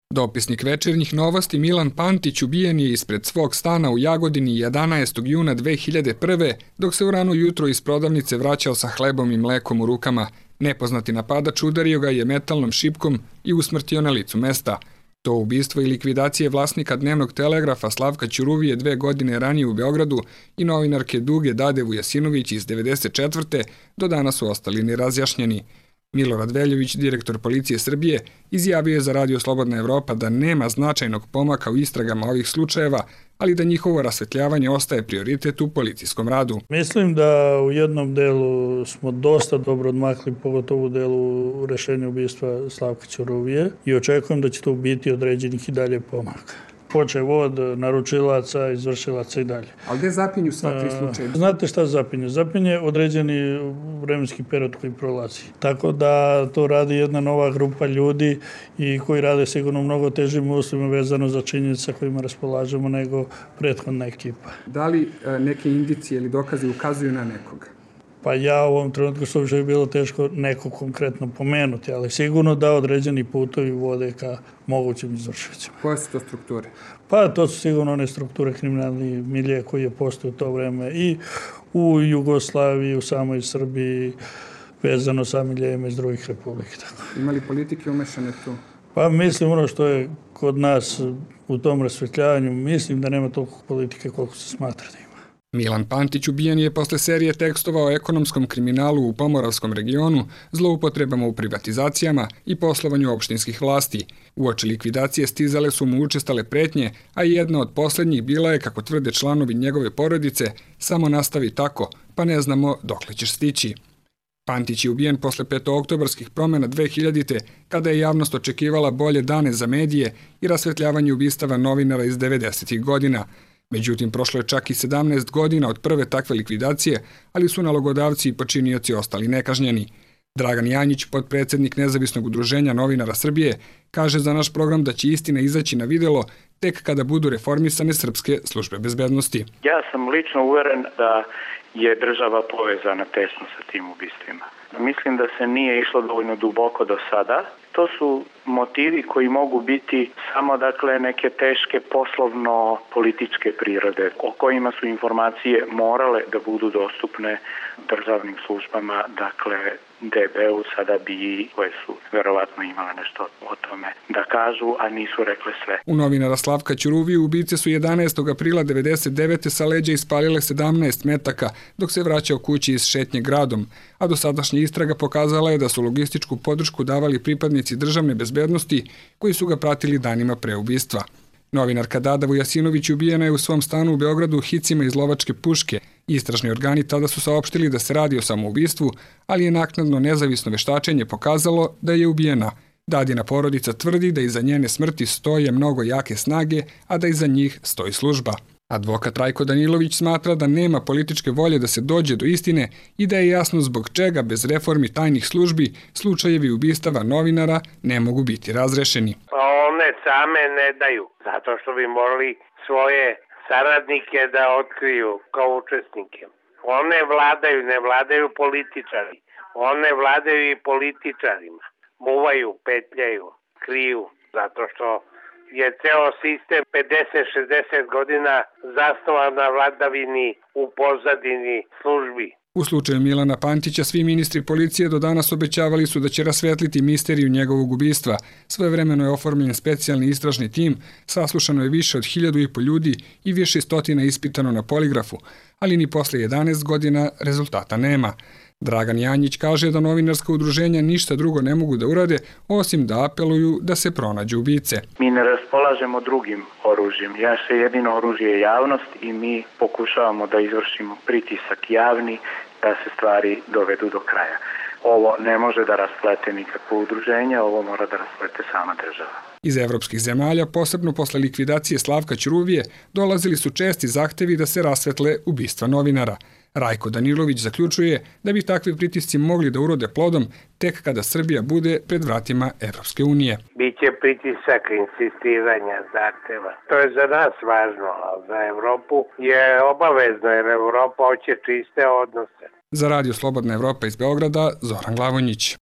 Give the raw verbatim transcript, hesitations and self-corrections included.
Dopisnik Večernjih novosti Milan Pantić ubijen je ispred svog stana u Jagodini jedanaestog juna dve hiljade prve. dok se u rano jutro iz prodavnice vraćao sa hlebom i mlekom u rukama. Nepoznati napadač udario ga je metalnom šipkom i usmrtio na licu mesta. To ubistvo i likvidacije vlasnika Dnevnog telegrafa Slavka Ćuruvije dve godine ranije u Beogradu i novinarke Duge Dade Vujasinović iz devedeset četvrte do danas su ostali nerazjašnjeni. Milorad Veljović, direktor Policije Srbije, izjavio je za Radio Slobodna Evropa da nema značajnog pomaka u istragama ovih slučajeva, ali da njihovo rasvetljavanje ostaje prioritet u policijskom radu. Mislim da u jednom delu smo dosta dobro odmakli, pogotovo u delu rešenja ubistva Slavka Ćuruvije i očekujem da će to biti određenih i dalje pomaka. Počev od naručilaca, izvršilaca i dalje. Ali gde zapinju sva tri slučaja? Znate šta zapinje? Zapinje određeni vremenski period koji prolazi. Tako da to radi jedna nova grupa ljudi i koji rade sigurno mnogo težim uslovima vezano za činjenice kojima raspolažemo nego prethodna ekipa. Da li neke indicije ili dokaze ukazuju na nekoga? Pa ja u ovom trenutku što bi bilo teško neko konkretno pomenuti, ali sigurno da određeni putovi vode ka mogućim izvršiteljima. Koje su to strukture? Pa to su sigurno one strukture kriminalni milije koji je postao u to vreme i u Jugoslaviji, u samoj Srbiji, vezano sa milijevima iz drugih republika. Ima li politike umešane tu? Pa mislim ono što je kod nas u tom rasvetljavanju, mislim da nema toliko politike koliko se smatra da ima. Milan Pantić ubijen je posle serije tekstova o ekonomskom kriminalu u Pomoravskom regionu, zloupotrebama u privatizacijama i poslovanju opštinskih vlasti. Uoči likvidacije stizale su mu učestale pretnje, a jedna od poslednjih bila je, kako tvrde članovi njegove porodice, samo nastavi tako, pa ne znamo dokle ćeš stići. Pantić je ubijen posle petooktobarskih promena dve hiljadite. kada je javnost očekivala bolje dane za medije i rasvetljavanje ubistava novinara iz devedesetih godina. Međutim, prošlo je čak i sedamnaest godina od prve takve likvidacije, ali su nalogodavci i počinioci ostali nekažnjeni. Dragan Janjić, potpredsednik Nezavisnog udruženja novinara Srbije, kaže za naš program da će istina izaći na videlo tek kada budu reformisane srpske službe bezbednosti. Ja sam lično uveren da je država povezana tesno sa tim ubistvima. Mislim da se nije išlo dovoljno duboko do sada. To su motivi koji mogu biti samo dakle neke teške poslovno-političke prirode o kojima su informacije morale da budu dostupne državnim službama, dakle D B-u sada bi koje su verovatno imale nešto o tome da kažu, a nisu rekle sve. U novinara Slavka Ćuruviju ubice su jedanaestog aprila devedeset devete sa leđa ispalile sedamnaest metaka dok se vraćao kući iz šetnje gradom, a dosadašnja istraga pokazala je da su logističku podršku davali pripadnici državne bezbednosti koji su ga pratili danima pre ubistva. Novinarka Dada Vujasinović ubijena je u svom stanu u Beogradu hicima iz lovačke puške. Istražni organi tada su saopštili da se radi o samoubistvu, ali je naknadno nezavisno veštačenje pokazalo da je ubijena. Dadina porodica tvrdi da iza njene smrti stoje mnogo jake snage, a da iza njih stoji služba. Advokat Rajko Danilović smatra da nema političke volje da se dođe do istine i da je jasno zbog čega bez reformi tajnih službi slučajevi ubistava novinara ne mogu biti razrešeni. One same ne daju, zato što bi morali svoje saradnike da otkriju kao učesnike. One vladaju, ne vladaju političari. One vladaju i političarima. Muvaju, petljaju, kriju, zato što je ceo sistem pedeset šezdeset godina zasnovan na vladavini u pozadini službi. U slučaju Milana Pantića svi ministri policije do danas obećavali su da će rasvetliti misteriju njegovog ubistva. Svojevremeno je oformljen specijalni istražni tim, saslušano je više od hiljadu i po ljudi i više stotina ispitano na poligrafu, ali ni posle jedanaest godina rezultata nema. Dragan Janjić kaže da novinarska udruženja ništa drugo ne mogu da urade, osim da apeluju da se pronađu ubice. Mi ne raspolažemo drugim oružjem. Naše jedino oružje je javnost i mi pokušavamo da izvršimo pritisak javni da se stvari dovedu do kraja. Ovo ne može da rasplete nikakvo udruženje, ovo mora da rasplete sama država. Iz evropskih zemalja, posebno posle likvidacije Slavka Ćuruvije, dolazili su česti zahtevi da se rasvetle ubistva novinara. Rajko Danilović zaključuje da bi takvi pritisci mogli da urode plodom tek kada Srbija bude pred vratima Evropske unije. Biće pritisak, insistiranja, zahteva. To je za nas važno, a za Evropu je obavezno jer Evropa hoće čiste odnose. Za Radio Slobodna Evropa iz Beograda, Zoran Glavonjić.